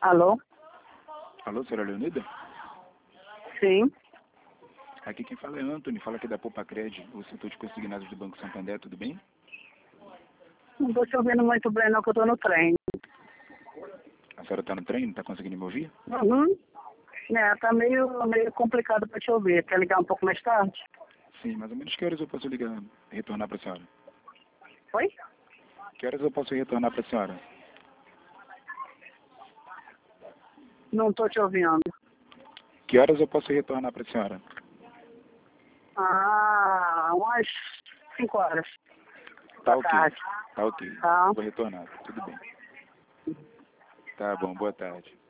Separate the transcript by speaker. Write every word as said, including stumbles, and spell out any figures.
Speaker 1: Alô?
Speaker 2: Alô, senhora Leonida?
Speaker 1: Sim.
Speaker 2: Aqui quem fala é Antônio, fala aqui da Poupa Cred, o setor de consignados do Banco Santander, tudo bem?
Speaker 1: Não estou te ouvindo muito bem não, que eu estou no trem.
Speaker 2: A senhora está no trem, não está conseguindo me ouvir?
Speaker 1: Uhum. É, tá meio, meio complicado para te ouvir. Quer ligar um pouco mais tarde?
Speaker 2: Sim, mais ou menos que horas eu posso ligar, retornar para a senhora?
Speaker 1: Oi?
Speaker 2: Que horas eu posso retornar para a senhora?
Speaker 1: Não estou te ouvindo.
Speaker 2: Que horas eu posso retornar para a senhora?
Speaker 1: Ah, umas cinco horas.
Speaker 2: Tá
Speaker 1: Boa
Speaker 2: ok,
Speaker 1: tarde.
Speaker 2: tá ok.
Speaker 1: Tá.
Speaker 2: Vou retornar, tudo bem. Tá bom, boa tarde.